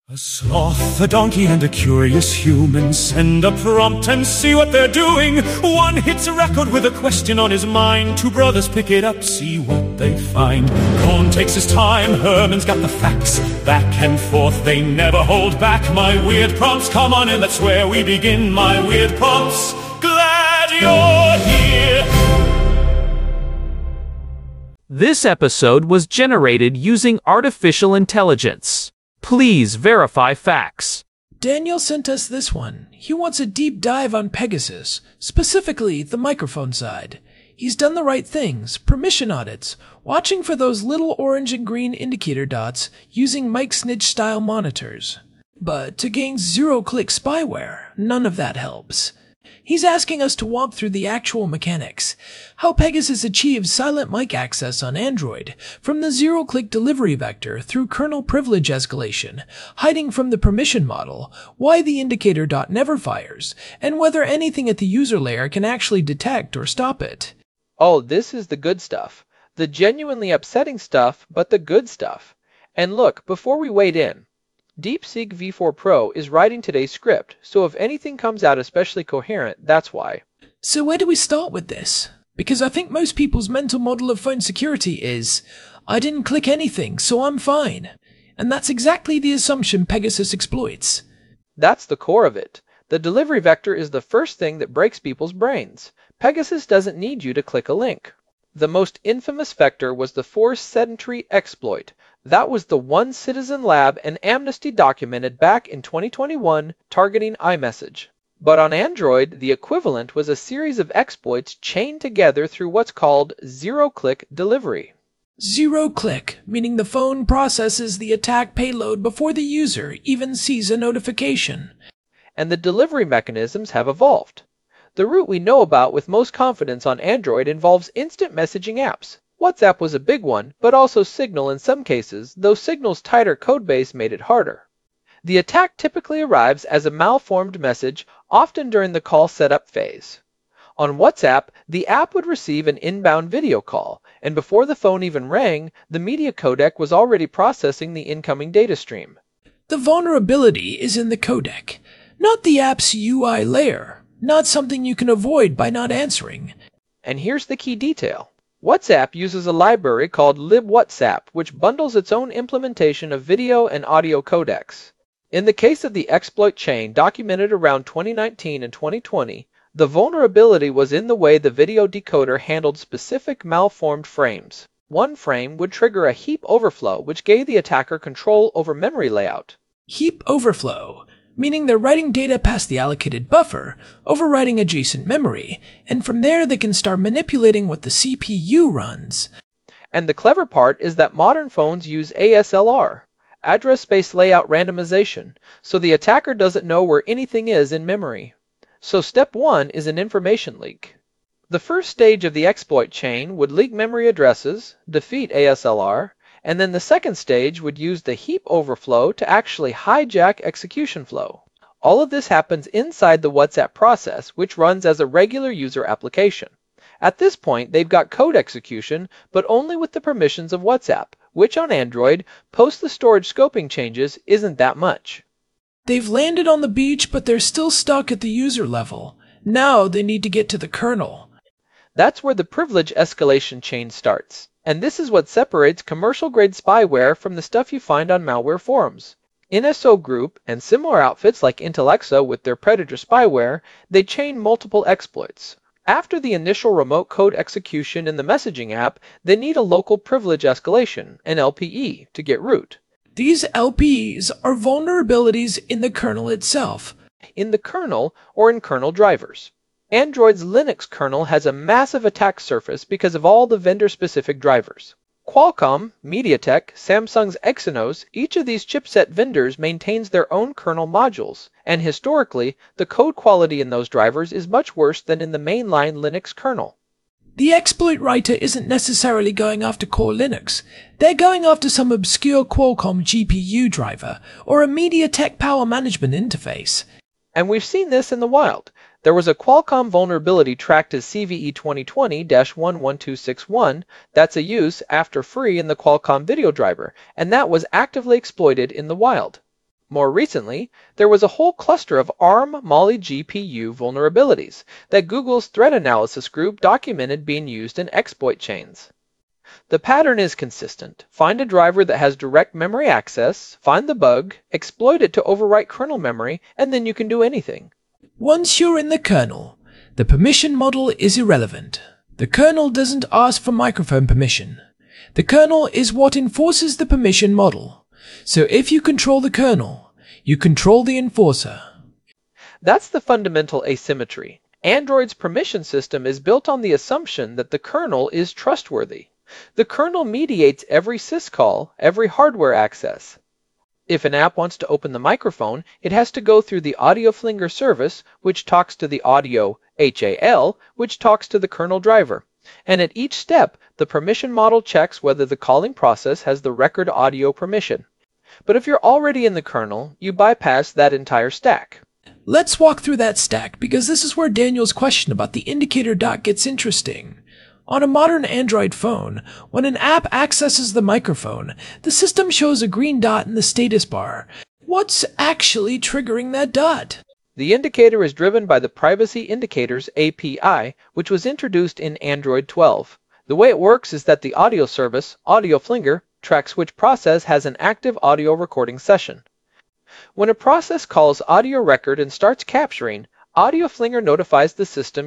A sloth, a donkey, and a curious human send a prompt and see what they're doing. One hits a record with a question on his mind. Two brothers pick it up, see what they find. Cohn takes his time, Herman's got the facts. Back and forth, they never hold back. My weird prompts, come on in, that's where we begin. My weird prompts, glad you're here. This episode was generated using artificial intelligence. Please verify facts. Daniel sent us this one. He wants a deep dive on Pegasus, specifically the microphone side. He's done the right things, permission audits, watching for those little orange and green indicator dots using Mike Snitch-style monitors. But to gain zero-click spyware, none of that helps. He's asking us to walk through the actual mechanics, how Pegasus achieves silent mic access on Android, from the zero-click delivery vector through kernel privilege escalation, hiding from the permission model, why the indicator dot never fires, and whether anything at the user layer can actually detect or stop it. Oh, this is the good stuff. The genuinely upsetting stuff, but the good stuff. And look, before we wade in, DeepSeek V4 Pro is writing today's script, so if anything comes out especially coherent, that's why. So where do we start with this? Because I think most people's mental model of phone security is, I didn't click anything, so I'm fine. And that's exactly the assumption Pegasus exploits. That's the core of it. The delivery vector is the first thing that breaks people's brains. Pegasus doesn't need you to click a link. The most infamous vector was the forced sedentary exploit. That was the one Citizen Lab and Amnesty documented back in 2021 targeting iMessage. But on Android, the equivalent was a series of exploits chained together through what's called zero-click delivery. Zero-click, meaning the phone processes the attack payload before the user even sees a notification. And the delivery mechanisms have evolved. The route we know about with most confidence on Android involves instant messaging apps. WhatsApp was a big one, but also Signal in some cases, though Signal's tighter codebase made it harder. The attack typically arrives as a malformed message, often during the call setup phase. On WhatsApp, the app would receive an inbound video call, and before the phone even rang, the media codec was already processing the incoming data stream. The vulnerability is in the codec, not the app's UI layer, not something you can avoid by not answering. And here's the key detail. WhatsApp uses a library called libwhatsapp, which bundles its own implementation of video and audio codecs. In the case of the exploit chain documented around 2019 and 2020, the vulnerability was in the way the video decoder handled specific malformed frames. One frame would trigger a heap overflow, which gave the attacker control over memory layout. Heap overflow, meaning they're writing data past the allocated buffer, overwriting adjacent memory, and from there they can start manipulating what the CPU runs. And the clever part is that modern phones use ASLR, address space layout randomization, so the attacker doesn't know where anything is in memory. So step 1 is an information leak. The first stage of the exploit chain would leak memory addresses, defeat ASLR, and then the second stage would use the heap overflow to actually hijack execution flow. All of this happens inside the WhatsApp process, which runs as a regular user application. At this point, they've got code execution, but only with the permissions of WhatsApp, which on Android, post the storage scoping changes, isn't that much. They've landed on the beach, but they're still stuck at the user level. Now they need to get to the kernel. That's where the privilege escalation chain starts. And this is what separates commercial-grade spyware from the stuff you find on malware forums. NSO Group and similar outfits like Intellexa with their Predator spyware, they chain multiple exploits. After the initial remote code execution in the messaging app, they need a local privilege escalation, an LPE, to get root. These LPEs are vulnerabilities in the kernel itself. In the kernel or in kernel drivers. Android's Linux kernel has a massive attack surface because of all the vendor-specific drivers. Qualcomm, MediaTek, Samsung's Exynos, each of these chipset vendors maintains their own kernel modules, and historically, the code quality in those drivers is much worse than in the mainline Linux kernel. The exploit writer isn't necessarily going after core Linux. They're going after some obscure Qualcomm GPU driver or a MediaTek power management interface. And we've seen this in the wild. There was a Qualcomm vulnerability tracked as CVE 2020-11261 that's a use after free in the Qualcomm video driver, and that was actively exploited in the wild. More recently, there was a whole cluster of ARM Mali GPU vulnerabilities that Google's threat analysis group documented being used in exploit chains. The pattern is consistent. Find a driver that has direct memory access, find the bug, exploit it to overwrite kernel memory, and then you can do anything. Once you're in the kernel, the permission model is irrelevant. The kernel doesn't ask for microphone permission. The kernel is what enforces the permission model. So if you control the kernel, you control the enforcer. That's the fundamental asymmetry. Android's permission system is built on the assumption that the kernel is trustworthy. The kernel mediates every syscall, every hardware access. If an app wants to open the microphone, it has to go through the audio flinger service, which talks to the audio HAL, which talks to the kernel driver. And at each step, the permission model checks whether the calling process has the record audio permission. But if you're already in the kernel, you bypass that entire stack. Let's walk through that stack, because this is where Daniel's question about the indicator dot gets interesting. On a modern Android phone, when an app accesses the microphone, the system shows a green dot in the status bar. What's actually triggering that dot? The indicator is driven by the Privacy Indicators API, which was introduced in Android 12. The way it works is that the audio service, Audio Flinger, tracks which process has an active audio recording session. When a process calls audio record and starts capturing, Audio Flinger notifies the system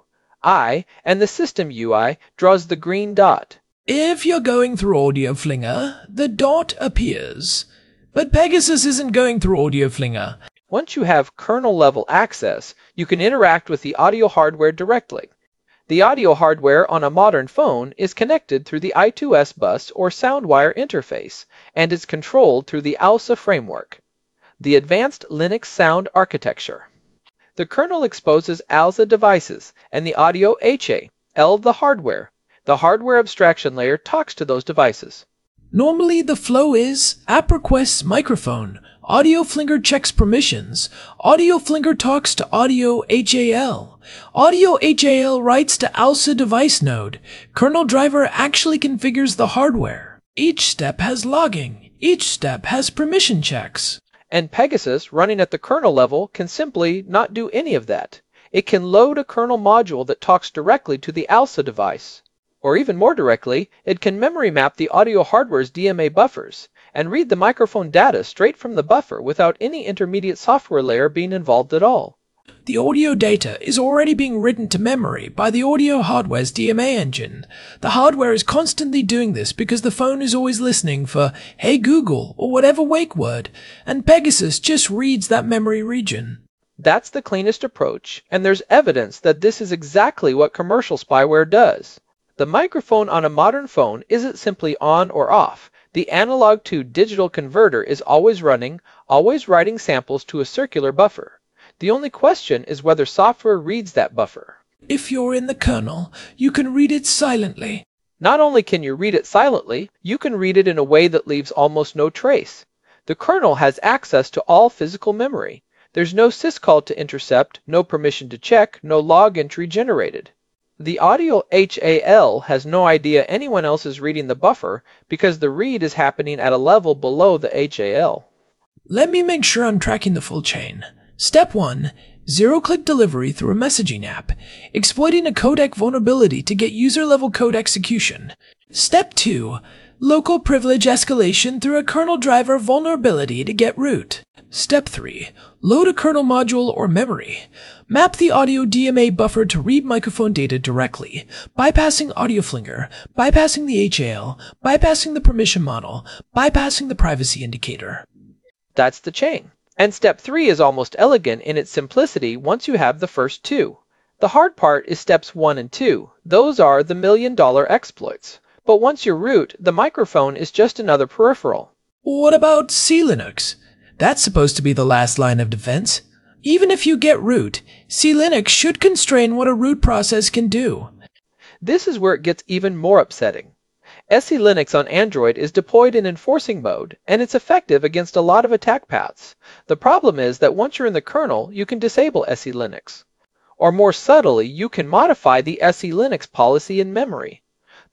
UI, and the system UI draws the green dot. If you're going through Audio Flinger, the dot appears. But Pegasus isn't going through Audio Flinger. Once you have kernel-level access, you can interact with the audio hardware directly. The audio hardware on a modern phone is connected through the I2S bus or SoundWire interface, and is controlled through the ALSA framework, the Advanced Linux Sound Architecture. The kernel exposes ALSA devices, and the audio HAL the hardware. The hardware abstraction layer talks to those devices. Normally the flow is app requests microphone, Audio Flinger checks permissions, Audio Flinger talks to Audio HAL, Audio HAL writes to ALSA device node, kernel driver actually configures the hardware. Each step has logging, each step has permission checks. And Pegasus, running at the kernel level, can simply not do any of that. It can load a kernel module that talks directly to the ALSA device. Or even more directly, it can memory map the audio hardware's DMA buffers, and read the microphone data straight from the buffer without any intermediate software layer being involved at all. The audio data is already being written to memory by the audio hardware's DMA engine. The hardware is constantly doing this because the phone is always listening for "Hey Google" or whatever wake word, and Pegasus just reads that memory region. That's the cleanest approach, and there's evidence that this is exactly what commercial spyware does. The microphone on a modern phone isn't simply on or off. The analog to digital converter is always running, always writing samples to a circular buffer. The only question is whether software reads that buffer. If you're in the kernel, you can read it silently. Not only can you read it silently, you can read it in a way that leaves almost no trace. The kernel has access to all physical memory. There's no syscall to intercept, no permission to check, no log entry generated. The audio HAL has no idea anyone else is reading the buffer because the read is happening at a level below the HAL. Let me make sure I'm tracking the full chain. Step 1. Zero-click delivery through a messaging app, exploiting a codec vulnerability to get user-level code execution. Step 2. Local privilege escalation through a kernel driver vulnerability to get root. Step 3. Load a kernel module or memory. Map the audio DMA buffer to read microphone data directly, bypassing Audio Flinger, bypassing the HAL, bypassing the permission model, bypassing the privacy indicator. That's the chain. And step 3 is almost elegant in its simplicity once you have the first two. The hard part is steps 1 and 2. Those are the million-dollar exploits. But once you're root, the microphone is just another peripheral. What about CLinux? That's supposed to be the last line of defense. Even if you get root, CLinux should constrain what a root process can do. This is where it gets even more upsetting. SELinux on Android is deployed in enforcing mode, and it's effective against a lot of attack paths. The problem is that once you're in the kernel, you can disable SELinux. Or more subtly, you can modify the SELinux policy in memory.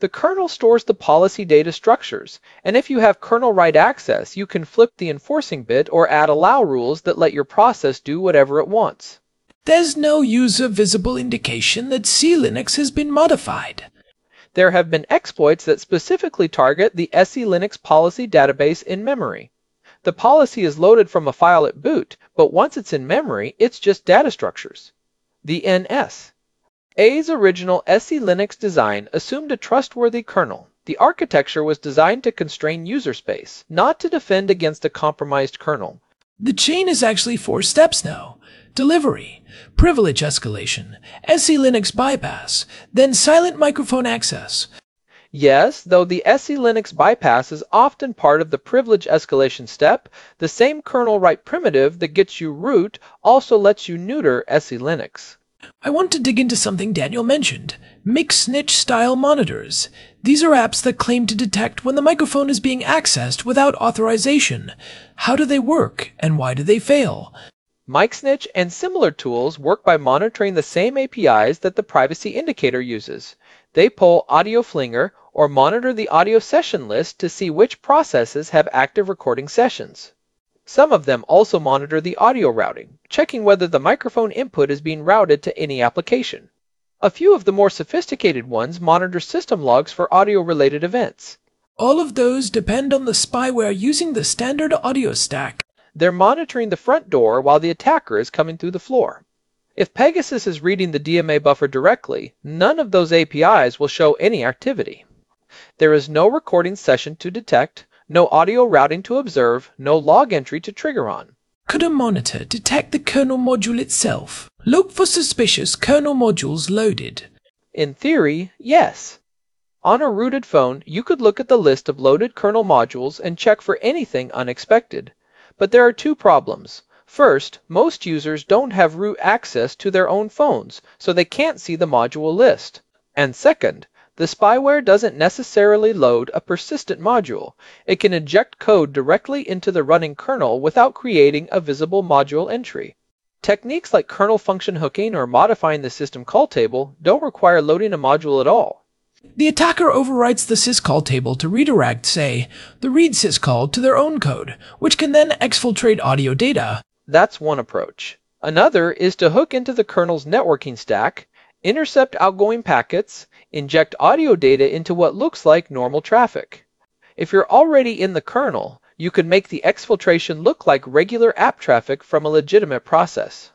The kernel stores the policy data structures, and if you have kernel write access, you can flip the enforcing bit or add allow rules that let your process do whatever it wants. There's no user visible indication that SELinux has been modified. There have been exploits that specifically target the SELinux policy database in memory. The policy is loaded from a file at boot, but once it's in memory, it's just data structures. The NS. A's original SELinux design assumed a trustworthy kernel. The architecture was designed to constrain user space, not to defend against a compromised kernel. The chain is actually 4 steps now. Delivery, privilege escalation, SELinux bypass, then silent microphone access. Yes, though the SELinux bypass is often part of the privilege escalation step, the same kernel write primitive that gets you root also lets you neuter SELinux. I want to dig into something Daniel mentioned, Mixnich-style monitors. These are apps that claim to detect when the microphone is being accessed without authorization. How do they work, and why do they fail? Mixnich and similar tools work by monitoring the same APIs that the Privacy Indicator uses. They pull Audio Flinger or monitor the audio session list to see which processes have active recording sessions. Some of them also monitor the audio routing, checking whether the microphone input is being routed to any application. A few of the more sophisticated ones monitor system logs for audio-related events. All of those depend on the spyware using the standard audio stack. They're monitoring the front door while the attacker is coming through the floor. If Pegasus is reading the DMA buffer directly, none of those APIs will show any activity. There is no recording session to detect, no audio routing to observe, no log entry to trigger on. Could a monitor detect the kernel module itself? Look for suspicious kernel modules loaded. In theory, yes. On a rooted phone, you could look at the list of loaded kernel modules and check for anything unexpected. But there are 2 problems. First, most users don't have root access to their own phones, so they can't see the module list. And second, the spyware doesn't necessarily load a persistent module. It can inject code directly into the running kernel without creating a visible module entry. Techniques like kernel function hooking or modifying the system call table don't require loading a module at all. The attacker overwrites the syscall table to redirect, say, the read syscall to their own code, which can then exfiltrate audio data. That's one approach. Another is to hook into the kernel's networking stack, intercept outgoing packets, inject audio data into what looks like normal traffic. If you're already in the kernel, you can make the exfiltration look like regular app traffic from a legitimate process.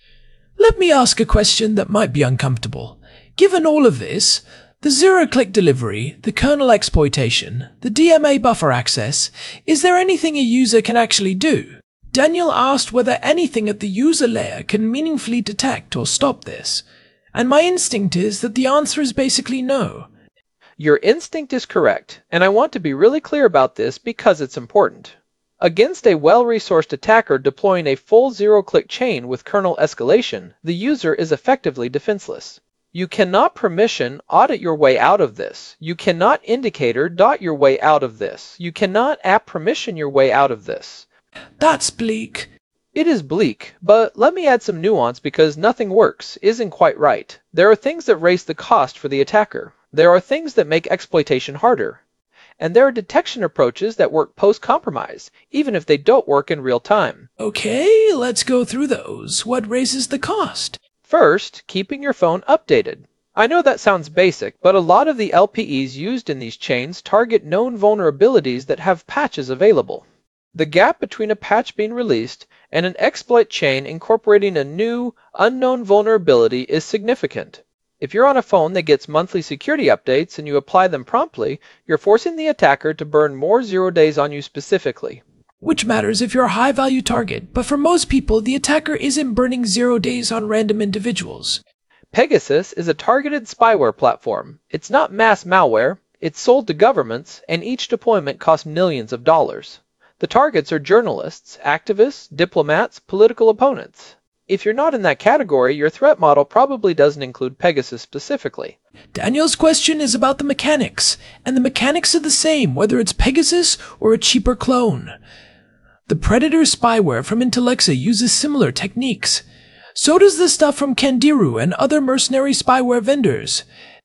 Let me ask a question that might be uncomfortable. Given all of this, the zero-click delivery, the kernel exploitation, the DMA buffer access, is there anything a user can actually do? Daniel asked whether anything at the user layer can meaningfully detect or stop this, and my instinct is that the answer is basically no. Your instinct is correct, and I want to be really clear about this because it's important. Against a well-resourced attacker deploying a full zero-click chain with kernel escalation, the user is effectively defenseless. You cannot permission audit your way out of this. You cannot indicator dot your way out of this. You cannot app permission your way out of this. That's bleak. It is bleak, but let me add some nuance because nothing works isn't quite right. There are things that raise the cost for the attacker. There are things that make exploitation harder. And there are detection approaches that work post-compromise, even if they don't work in real time. Okay, let's go through those. What raises the cost? First, keeping your phone updated. I know that sounds basic, but a lot of the LPEs used in these chains target known vulnerabilities that have patches available. The gap between a patch being released and an exploit chain incorporating a new, unknown vulnerability is significant. If you're on a phone that gets monthly security updates and you apply them promptly, you're forcing the attacker to burn more 0 days on you specifically. Which matters if you're a high-value target, but for most people, the attacker isn't burning 0 days on random individuals. Pegasus is a targeted spyware platform. It's not mass malware, it's sold to governments, and each deployment costs millions of dollars. The targets are journalists, activists, diplomats, political opponents. If you're not in that category, your threat model probably doesn't include Pegasus specifically. Daniel's question is about the mechanics, and the mechanics are the same whether it's Pegasus or a cheaper clone. The Predator spyware from Intellexa uses similar techniques. So does the stuff from Candiru and other mercenary spyware vendors.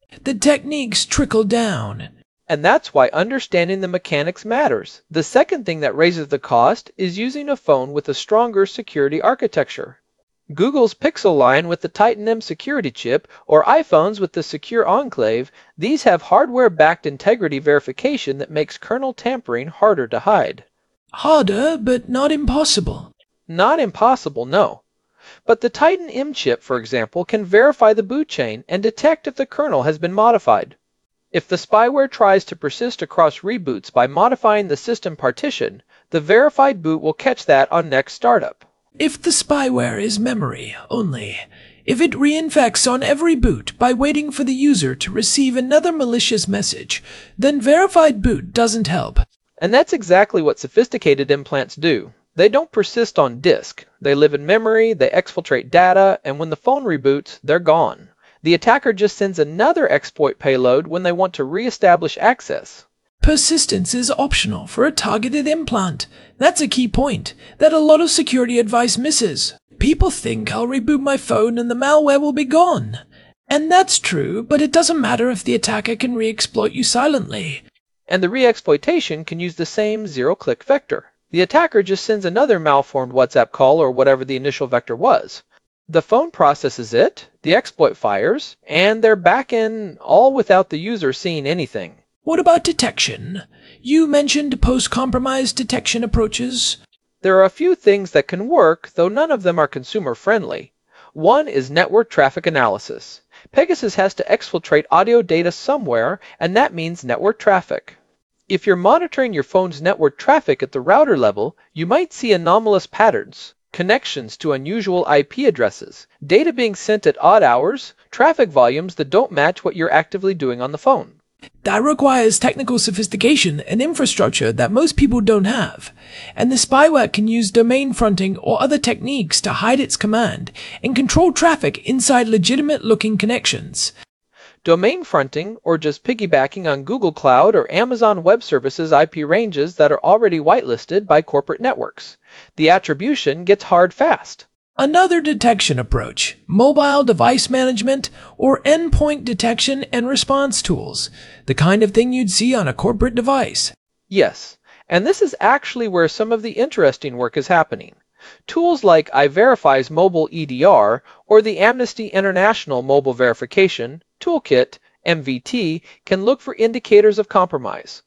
The techniques trickle down. And that's why understanding the mechanics matters. The second thing that raises the cost is using a phone with a stronger security architecture. Google's Pixel line with the Titan M security chip, or iPhones with the Secure Enclave, these have hardware-backed integrity verification that makes kernel tampering harder to hide. Harder, but not impossible. Not impossible, no. But the Titan M chip, for example, can verify the boot chain and detect if the kernel has been modified. If the spyware tries to persist across reboots by modifying the system partition, the verified boot will catch that on next startup. If the spyware is memory only, if it reinfects on every boot by waiting for the user to receive another malicious message, then verified boot doesn't help. And that's exactly what sophisticated implants do. They don't persist on disk. They live in memory, they exfiltrate data, and when the phone reboots, they're gone. The attacker just sends another exploit payload when they want to re-establish access. Persistence is optional for a targeted implant. That's a key point that a lot of security advice misses. People think I'll reboot my phone and the malware will be gone. And that's true, but it doesn't matter if the attacker can re-exploit you silently. And the re-exploitation can use the same zero-click vector. The attacker just sends another malformed WhatsApp call or whatever the initial vector was. The phone processes it, the exploit fires, and they're back in, all without the user seeing anything. What about detection? You mentioned post-compromise detection approaches. There are a few things that can work, though none of them are consumer-friendly. One is network traffic analysis. Pegasus has to exfiltrate audio data somewhere, and that means network traffic. If you're monitoring your phone's network traffic at the router level, you might see anomalous patterns, connections to unusual IP addresses, data being sent at odd hours, traffic volumes that don't match what you're actively doing on the phone. That requires technical sophistication and infrastructure that most people don't have, and the spyware can use domain fronting or other techniques to hide its command and control traffic inside legitimate-looking connections. Domain fronting, or just piggybacking on Google Cloud or Amazon Web Services IP ranges that are already whitelisted by corporate networks. The attribution gets hard fast. Another detection approach, mobile device management or endpoint detection and response tools, the kind of thing you'd see on a corporate device. Yes, and this is actually where some of the interesting work is happening. Tools like iVerify's Mobile EDR or the Amnesty International Mobile Verification Toolkit, MVT, can look for indicators of compromise.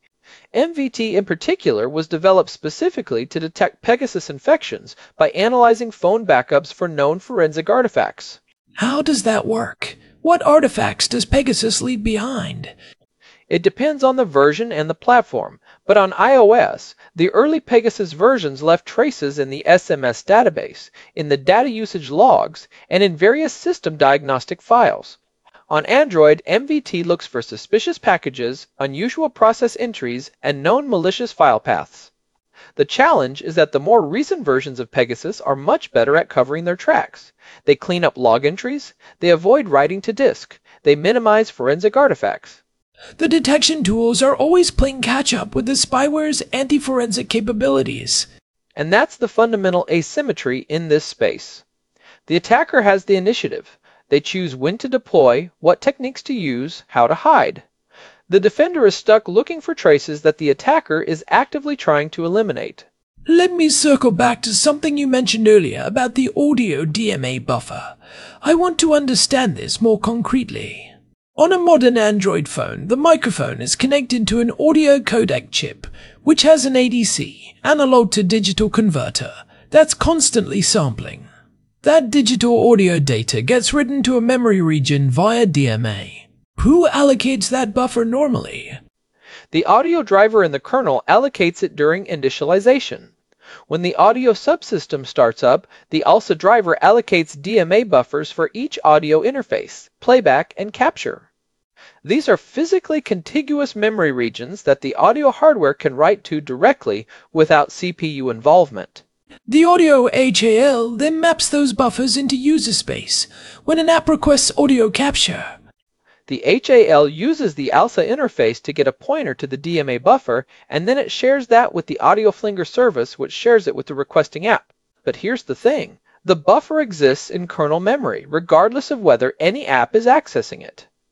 MVT in particular was developed specifically to detect Pegasus infections by analyzing phone backups for known forensic artifacts. How does that work? What artifacts does Pegasus leave behind? It depends on the version and the platform, but on iOS, the early Pegasus versions left traces in the SMS database, in the data usage logs, and in various system diagnostic files. On Android, MVT looks for suspicious packages, unusual process entries, and known malicious file paths. The challenge is that the more recent versions of Pegasus are much better at covering their tracks. They clean up log entries, they avoid writing to disk, they minimize forensic artifacts. The detection tools are always playing catch-up with the spyware's anti-forensic capabilities. And that's the fundamental asymmetry in this space. The attacker has the initiative. They choose when to deploy, what techniques to use, how to hide. The defender is stuck looking for traces that the attacker is actively trying to eliminate. Let me circle back to something you mentioned earlier about the audio DMA buffer. I want to understand this more concretely. On a modern Android phone, the microphone is connected to an audio codec chip, which has an ADC, analog to digital converter, that's constantly sampling. That digital audio data gets written to a memory region via DMA. Who allocates that buffer normally? The audio driver in the kernel allocates it during initialization. When the audio subsystem starts up, the ALSA driver allocates DMA buffers for each audio interface, playback, and capture. These are physically contiguous memory regions that the audio hardware can write to directly without CPU involvement. The audio HAL then maps those buffers into user space when an app requests audio capture. The HAL uses the ALSA interface to get a pointer to the DMA buffer, and then it shares that with the AudioFlinger service, which shares it with the requesting app. But here's the thing. The buffer exists in kernel memory, regardless of whether any app is accessing it.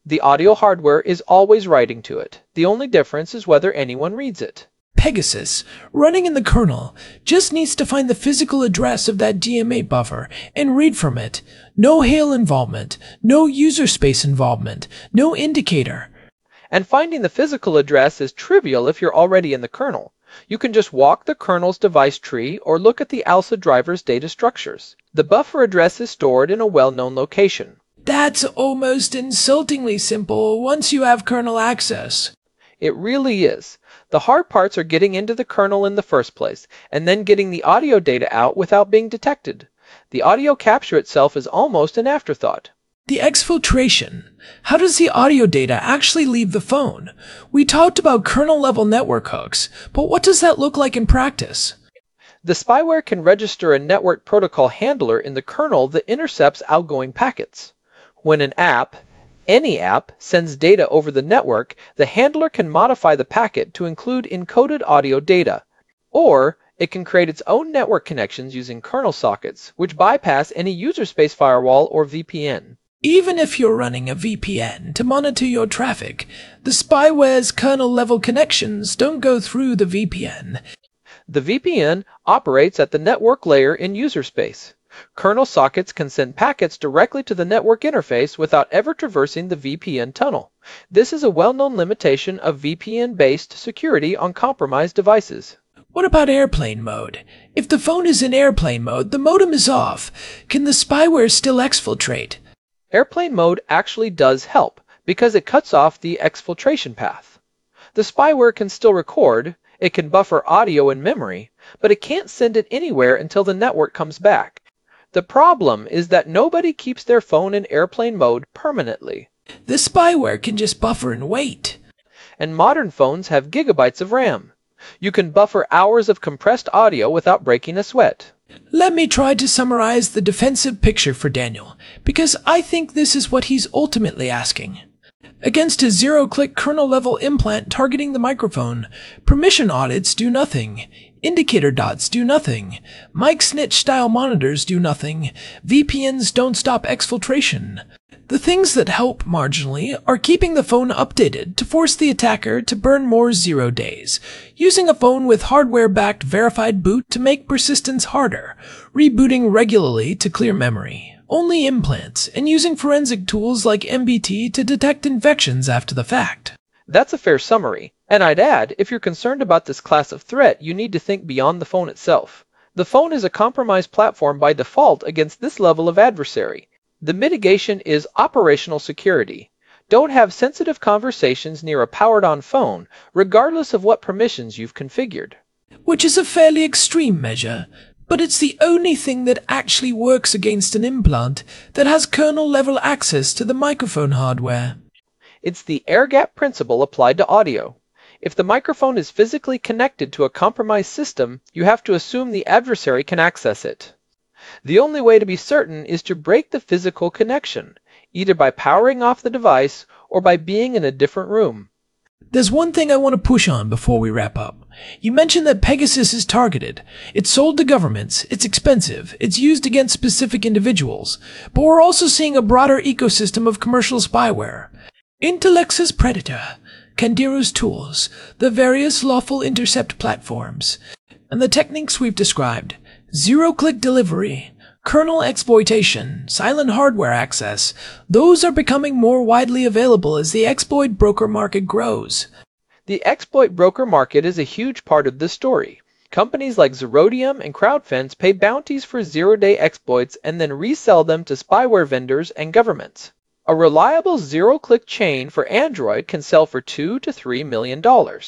The audio hardware is always writing to it. The only difference is whether anyone reads it. Pegasus, running in the kernel, just needs to find the physical address of that DMA buffer and read from it. No HAL involvement, no user space involvement, no indicator. And finding the physical address is trivial if you're already in the kernel. You can just walk the kernel's device tree or look at the ALSA driver's data structures. The buffer address is stored in a well-known location. That's almost insultingly simple once you have kernel access. It really is. The hard parts are getting into the kernel in the first place, and then getting the audio data out without being detected. The audio capture itself is almost an afterthought. The exfiltration. How does the audio data actually leave the phone? We talked about kernel-level network hooks, but what does that look like in practice? The spyware can register a network protocol handler in the kernel that intercepts outgoing packets. When an app, any app, sends data over the network, the handler can modify the packet to include encoded audio data. Or it can create its own network connections using kernel sockets, which bypass any user space firewall or VPN. Even if you're running a VPN to monitor your traffic, the spyware's kernel-level connections don't go through the VPN. The VPN operates at the network layer in user space. Kernel sockets can send packets directly to the network interface without ever traversing the VPN tunnel. This is a well-known limitation of VPN-based security on compromised devices. What about airplane mode? If the phone is in airplane mode, the modem is off. Can the spyware still exfiltrate? Airplane mode actually does help, because it cuts off the exfiltration path. The spyware can still record, it can buffer audio and memory, but it can't send it anywhere until the network comes back. The problem is that nobody keeps their phone in airplane mode permanently. The spyware can just buffer and wait. And modern phones have gigabytes of RAM. You can buffer hours of compressed audio without breaking a sweat. Let me try to summarize the defensive picture for Daniel, because I think this is what he's ultimately asking. Against a zero-click kernel-level implant targeting the microphone, permission audits do nothing, indicator dots do nothing, mic snitch-style monitors do nothing, VPNs don't stop exfiltration. The things that help marginally are keeping the phone updated to force the attacker to burn more 0 days, using a phone with hardware-backed verified boot to make persistence harder, rebooting regularly to clear memory, only implants, and using forensic tools like MBT to detect infections after the fact. That's a fair summary, and I'd add, if you're concerned about this class of threat, you need to think beyond the phone itself. The phone is a compromised platform by default against this level of adversary. The mitigation is operational security. Don't have sensitive conversations near a powered-on phone, regardless of what permissions you've configured. Which is a fairly extreme measure, but it's the only thing that actually works against an implant that has kernel-level access to the microphone hardware. It's the air-gap principle applied to audio. If the microphone is physically connected to a compromised system, you have to assume the adversary can access it. The only way to be certain is to break the physical connection, either by powering off the device or by being in a different room. There's one thing I want to push on before we wrap up. You mentioned that Pegasus is targeted. It's sold to governments, it's expensive, it's used against specific individuals, but we're also seeing a broader ecosystem of commercial spyware. Intellex's Predator, Candiru's tools, the various lawful intercept platforms, and the techniques we've described. Zero-click delivery, kernel exploitation, silent hardware access, those are becoming more widely available as the exploit broker market grows. The exploit broker market is a huge part of this story. Companies like Zerodium and CrowdFence pay bounties for zero-day exploits and then resell them to spyware vendors and governments. A reliable zero-click chain for Android can sell for $2 to $3 million.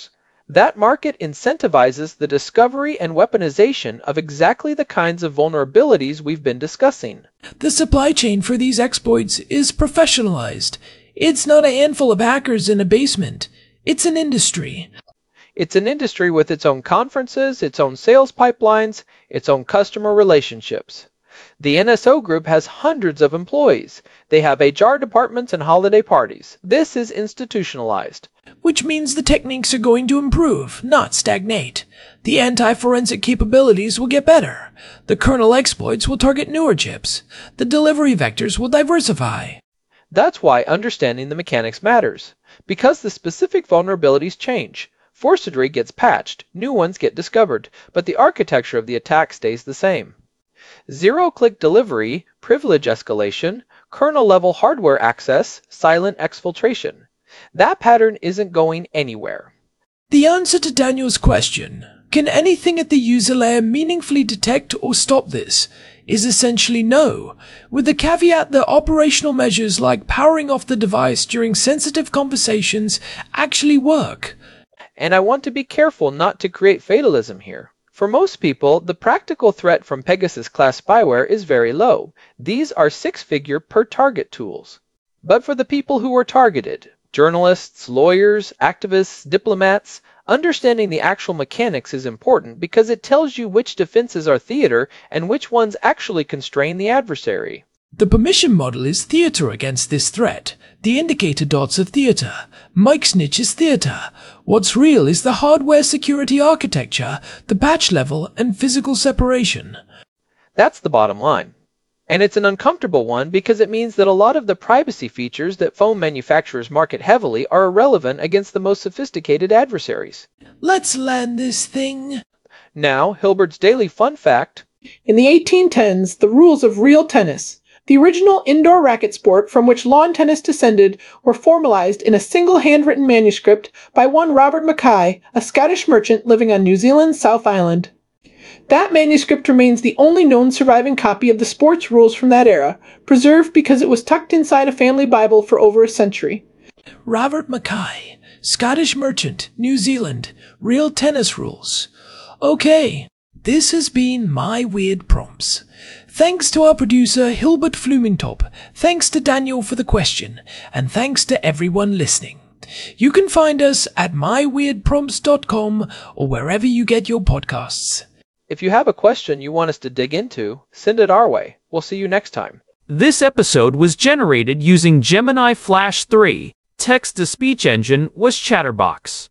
That market incentivizes the discovery and weaponization of exactly the kinds of vulnerabilities we've been discussing. The supply chain for these exploits is professionalized. It's not a handful of hackers in a basement. It's an industry. It's an industry with its own conferences, its own sales pipelines, its own customer relationships. The NSO Group has hundreds of employees. They have HR departments and holiday parties. This is institutionalized. Which means the techniques are going to improve, not stagnate. The anti-forensic capabilities will get better. The kernel exploits will target newer chips. The delivery vectors will diversify. That's why understanding the mechanics matters. Because the specific vulnerabilities change. Forcery gets patched, new ones get discovered, but the architecture of the attack stays the same. Zero-click delivery, privilege escalation, kernel-level hardware access, silent exfiltration. That pattern isn't going anywhere. The answer to Daniel's question, can anything at the user layer meaningfully detect or stop this, is essentially no, with the caveat that operational measures like powering off the device during sensitive conversations actually work. And I want to be careful not to create fatalism here. For most people, the practical threat from Pegasus-class spyware is very low. These are six-figure per-target tools. But for the people who are targeted, journalists, lawyers, activists, diplomats, understanding the actual mechanics is important because it tells you which defenses are theater and which ones actually constrain the adversary. The permission model is theater against this threat. The indicator dots are theater. Mike Snitch is theater. What's real is the hardware security architecture, the patch level, and physical separation. That's the bottom line. And it's an uncomfortable one because it means that a lot of the privacy features that phone manufacturers market heavily are irrelevant against the most sophisticated adversaries. Let's land this thing. Now, Hilbert's daily fun fact. In the 1810s, the rules of real tennis, the original indoor racket sport from which lawn tennis descended, were formalized in a single handwritten manuscript by one Robert Mackay, a Scottish merchant living on New Zealand's South Island. That manuscript remains the only known surviving copy of the sports rules from that era, preserved because it was tucked inside a family Bible for over a century. Robert Mackay, Scottish merchant, New Zealand, real tennis rules. Okay, this has been My Weird Prompts. Thanks to our producer, Hilbert Flumintop. Thanks to Daniel for the question. And thanks to everyone listening. You can find us at myweirdprompts.com or wherever you get your podcasts. If you have a question you want us to dig into, send it our way. We'll see you next time. This episode was generated using Gemini Flash 3. Text-to-speech engine was Chatterbox.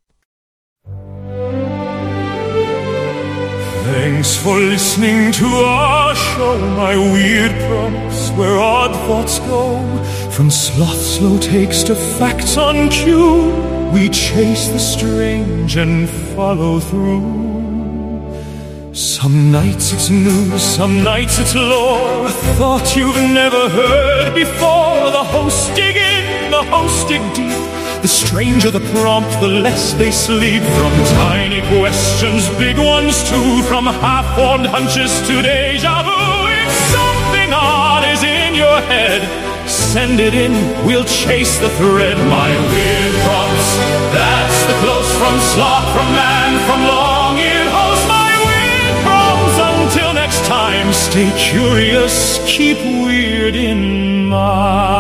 Thanks for listening to our show, My Weird Prompts, where odd thoughts go. From sloth slow takes to facts on cue, we chase the strange and follow through. Some nights it's news, some nights it's lore, a thought you've never heard before. The hosts dig in, the hosts dig deep. The stranger the prompt, the less they sleep. From tiny questions, big ones too. From half-formed hunches to deja vu. If something odd is in your head, send it in, we'll chase the thread. My weird prompts, that's the close from sloth, from man, from long-eared host. My weird prompts, until next time, stay curious, keep weird in mind.